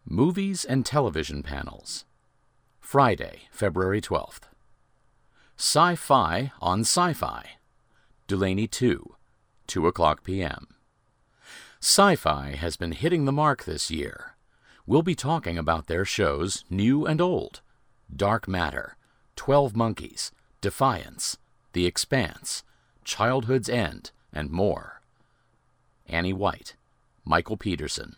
Movies and Television Panels. Friday, February 12th. Sci-Fi on Sci-Fi. Dulaney 2, 2 o'clock p.m. Sci-Fi has been hitting the mark this year. We'll be talking about their shows, new and old. Dark Matter, 12 Monkeys, Defiance, The Expanse, Childhood's End, and more. Annie White, Michael Peterson.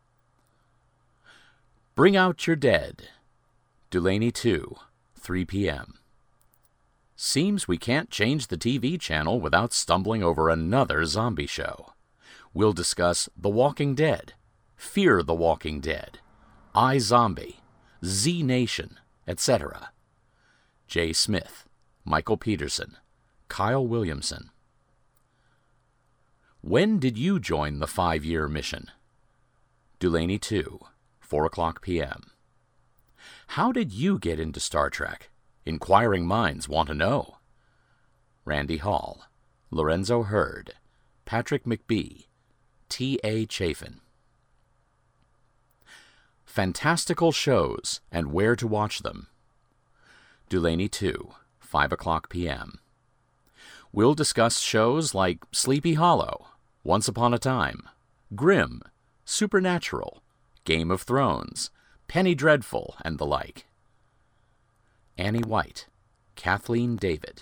Bring Out Your Dead. Dulaney 2, 3 p.m. Seems we can't change the TV channel without stumbling over another zombie show. We'll discuss The Walking Dead, Fear the Walking Dead, iZombie, Z Nation, etc. Jay Smith, Michael Peterson, Kyle Williamson. When did you join the 5-year mission? Dulaney 2, 4 o'clock p.m. How did you get into Star Trek? Inquiring minds want to know. Randy Hall, Lorenzo Hurd, Patrick McBee, T.A. Chafin. Fantastical shows and where to watch them. Dulaney 2, 5 o'clock p.m. We'll discuss shows like Sleepy Hollow, Once Upon a Time, Grimm, Supernatural, Game of Thrones, Penny Dreadful, and the like. Annie White, Kathleen David.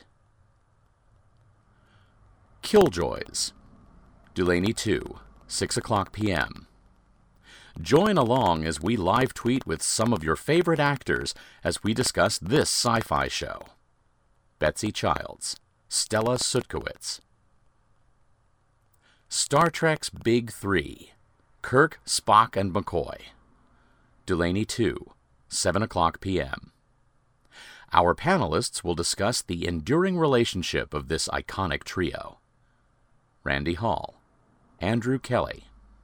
Killjoys. Dulaney 2, 6 o'clock p.m. Join along as we live tweet with some of your favorite actors as we discuss this sci-fi show. Betsy Childs, Stella Sutkowitz. Star Trek's Big Three. Kirk, Spock, and McCoy. Dulaney 2, 7 o'clock p.m. Our panelists will discuss the enduring relationship of this iconic trio. Randy Hall, Andrew Kelly.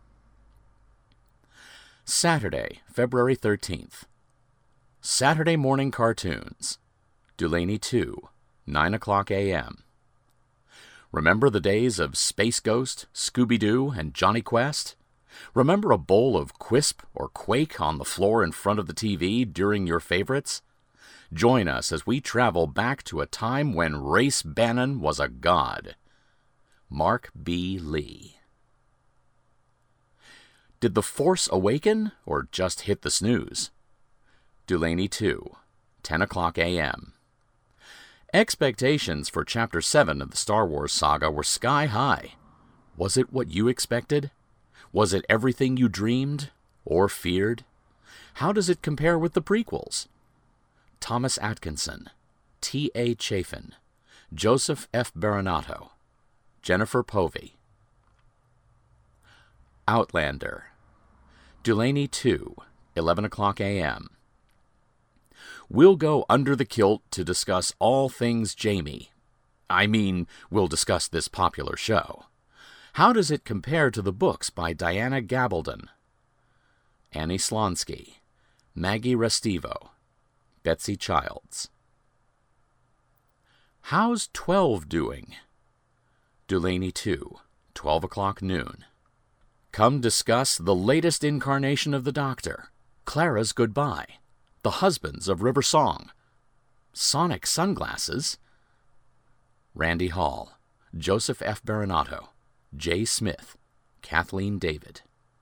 Saturday, February 13th. Saturday Morning Cartoons. Dulaney 2, 9 o'clock a.m. Remember the days of Space Ghost, Scooby-Doo, and Johnny Quest? Remember a bowl of Quisp or Quake on the floor in front of the TV during your favorites? Join us as we travel back to a time when Race Bannon was a god. Mark B. Lee. Did the Force awaken or just hit the snooze? Dulaney 2, 10 o'clock a.m. Expectations for Chapter 7 of the Star Wars saga were sky high. Was it what you expected? Was it everything you dreamed or feared? How does it compare with the prequels? Thomas Atkinson, T.A. Chafin, Joseph F. Baronato, Jennifer Povey. Outlander. Dulaney 2, 11 o'clock a.m. We'll go under the kilt to discuss all things Jamie. We'll discuss this popular show. How does it compare to the books by Diana Gabaldon? Annie Slonsky, Maggie Restivo, Betsy Childs. How's 12 doing? Dulaney 2, 12 o'clock noon. Come discuss the latest incarnation of the Doctor, Clara's Goodbye, The Husbands of River Song, Sonic Sunglasses. Randy Hall, Joseph F. Baronato, Jay Smith, Kathleen David.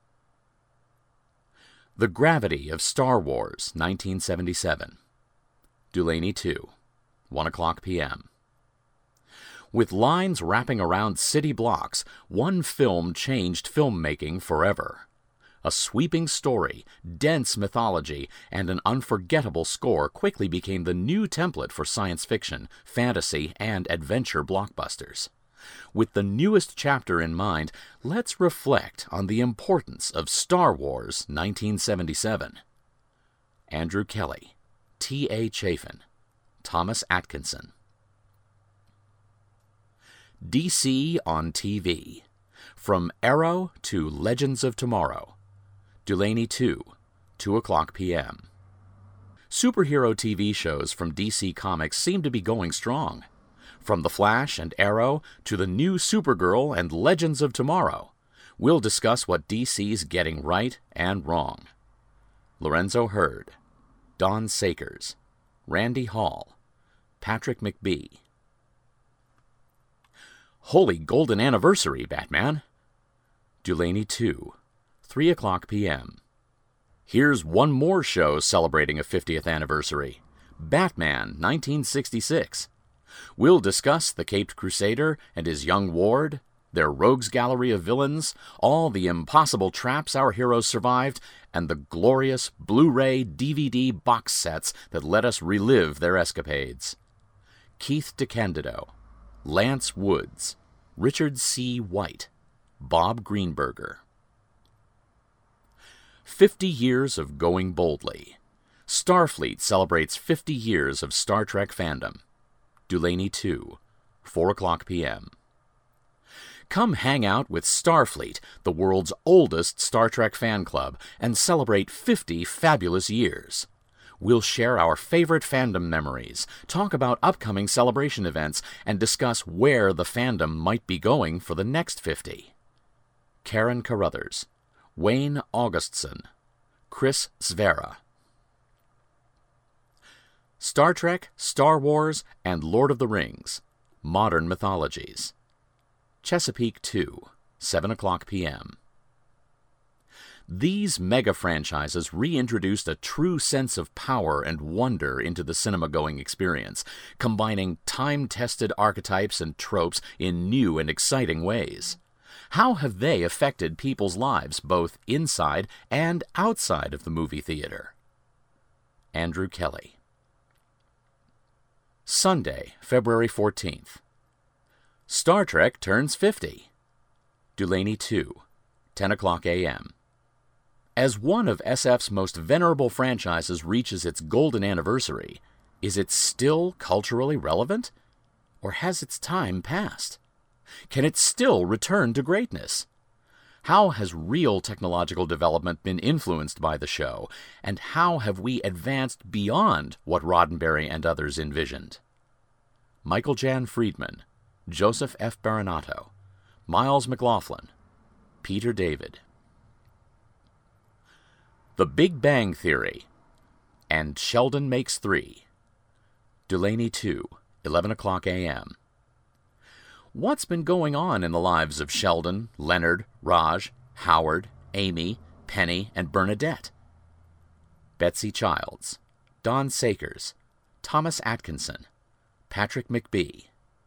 The Gravity of Star Wars, 1977. Dulaney 2, 1 o'clock p.m. With lines wrapping around city blocks, one film changed filmmaking forever. A sweeping story, dense mythology, and an unforgettable score quickly became the new template for science fiction, fantasy, and adventure blockbusters. With the newest chapter in mind, let's reflect on the importance of Star Wars 1977. Andrew Kelly, T.A. Chafin, Thomas Atkinson. DC on TV. From Arrow to Legends of Tomorrow. Dulaney 2, 2 o'clock p.m. Superhero TV shows from DC Comics seem to be going strong. From The Flash and Arrow to the new Supergirl and Legends of Tomorrow, we'll discuss what DC's getting right and wrong. Lorenzo Hurd, Don Sakers, Randy Hall, Patrick McBee. Holy Golden Anniversary, Batman! Dulaney 2, 3 o'clock p.m. Here's one more show celebrating a 50th anniversary, Batman 1966. We'll discuss the Caped Crusader and his young ward, their rogues gallery of villains, all the impossible traps our heroes survived, and the glorious Blu-ray DVD box sets that let us relive their escapades. Keith DeCandido, Lance Woods, Richard C. White, Bob Greenberger. 50 years of going boldly. Starfleet celebrates 50 years of Star Trek fandom. Dulaney 2, 4 o'clock p.m. Come hang out with Starfleet, the world's oldest Star Trek fan club, and celebrate 50 fabulous years. We'll share our favorite fandom memories, talk about upcoming celebration events, and discuss where the fandom might be going for the next 50. Karen Carruthers, Wayne Augustson, Chris Svera. Star Trek, Star Wars, and Lord of the Rings, Modern Mythologies. Chesapeake 2, 7 o'clock p.m. These mega-franchises reintroduced a true sense of power and wonder into the cinema-going experience, combining time-tested archetypes and tropes in new and exciting ways. How have they affected people's lives both inside and outside of the movie theater? Andrew Kelly. Sunday, February 14th. Star Trek turns 50. Dulaney 2, 10 o'clock a.m. As one of SF's most venerable franchises reaches its golden anniversary, is it still culturally relevant? Or has its time passed? Can it still return to greatness? How has real technological development been influenced by the show, and how have we advanced beyond what Roddenberry and others envisioned? Michael Jan Friedman, Joseph F. Baronato, Miles McLaughlin, Peter David. The Big Bang Theory and Sheldon Makes 3. Dulaney 2, 11 o'clock a.m. What's been going on in the lives of Sheldon, Leonard, Raj, Howard, Amy, Penny, and Bernadette? Betsy Childs, Don Sakers, Thomas Atkinson, Patrick McBee.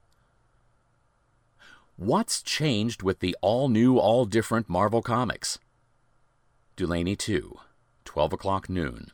What's changed with the all-new, all-different Marvel Comics? Dulaney 2, 12 o'clock noon.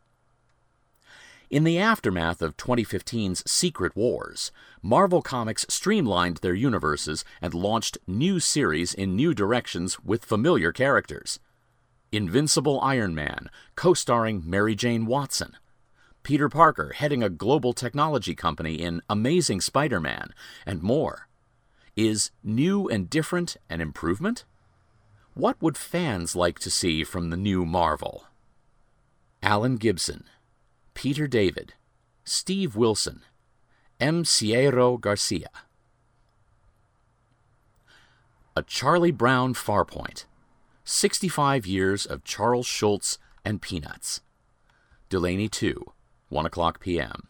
In the aftermath of 2015's Secret Wars, Marvel Comics streamlined their universes and launched new series in new directions with familiar characters. Invincible Iron Man, co-starring Mary Jane Watson. Peter Parker heading a global technology company in Amazing Spider-Man, and more. Is new and different an improvement? What would fans like to see from the new Marvel? Alan Gibson, Peter David, Steve Wilson, M. Sierro Garcia. A Charlie Brown Farpoint. 65 years of Charles Schulz and Peanuts. Dulaney 2, 1 o'clock p.m.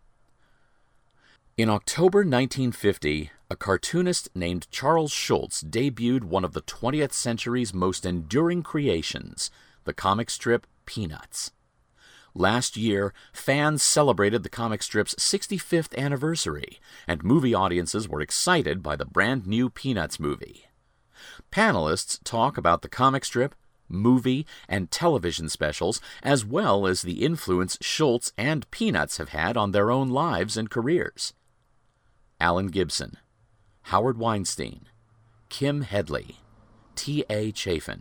In October 1950, a cartoonist named Charles Schulz debuted one of the 20th century's most enduring creations, the comic strip Peanuts. Last year, fans celebrated the comic strip's 65th anniversary, and movie audiences were excited by the brand-new Peanuts movie. Panelists talk about the comic strip, movie, and television specials, as well as the influence Schulz and Peanuts have had on their own lives and careers. Alan Gibson, Howard Weinstein, Kim Headley, T.A. Chafin.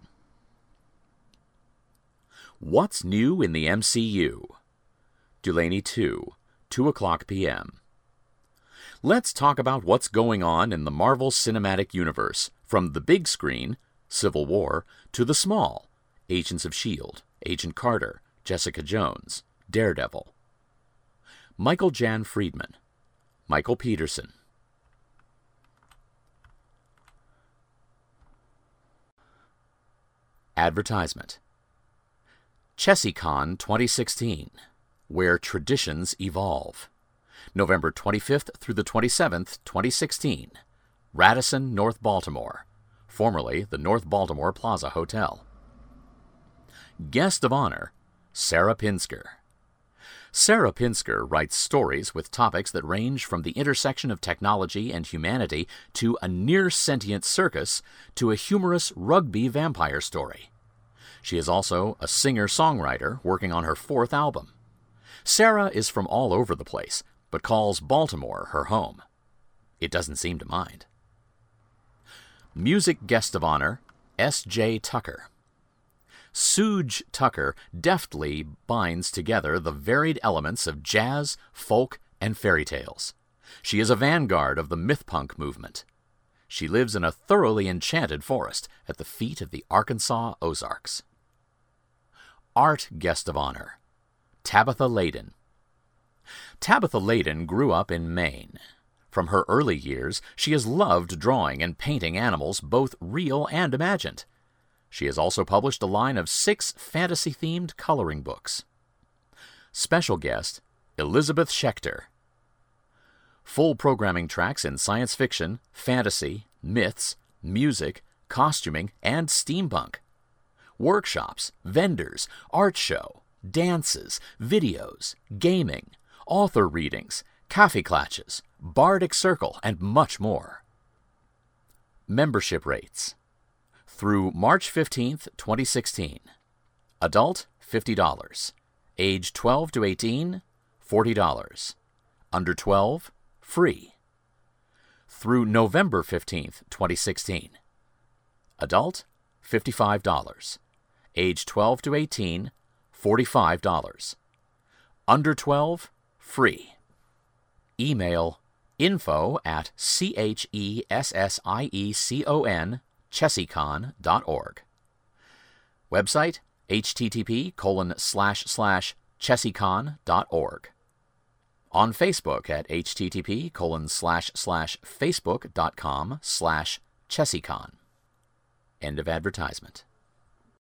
What's new in the MCU? Dulaney 2, 2 o'clock p.m. Let's talk about what's going on in the Marvel Cinematic Universe, from the big screen, Civil War, to the small, Agents of S.H.I.E.L.D., Agent Carter, Jessica Jones, Daredevil. Michael Jan Friedman, Michael Peterson. Advertisement. ChessieCon 2016, Where Traditions Evolve. November 25th through the 27th, 2016. Radisson, North Baltimore, formerly the North Baltimore Plaza Hotel. Guest of Honor, Sarah Pinsker. Sarah Pinsker writes stories with topics that range from the intersection of technology and humanity to a near-sentient circus to a humorous rugby vampire story. She is also a singer-songwriter working on her 4th album. Sarah is from all over the place, but calls Baltimore her home. It doesn't seem to mind. Music Guest of Honor, S.J. Tucker. Suge Tucker deftly binds together the varied elements of jazz, folk, and fairy tales. She is a vanguard of the myth-punk movement. She lives in a thoroughly enchanted forest at the feet of the Arkansas Ozarks. Art Guest of Honor, Tabitha Layden. Tabitha Layden grew up in Maine. From her early years, she has loved drawing and painting animals, both real and imagined. She has also published a line of 6 fantasy-themed coloring books. Special guest, Elizabeth Schechter. Full programming tracks in science fiction, fantasy, myths, music, costuming, and steampunk. Workshops, vendors, art show, dances, videos, gaming, author readings, coffee clatches, bardic circle, and much more. Membership rates. Through March 15th, 2016. Adult, $50. Age 12 to 18, $40. Under 12, free. Through November 15th, 2016. Adult, $55. Age 12 to 18, $45. Under 12, free. Email info@chessiecon chessiecon.org. Website http://chessiecon.org. On Facebook at http://facebook.com/chessiecon. End of advertisement.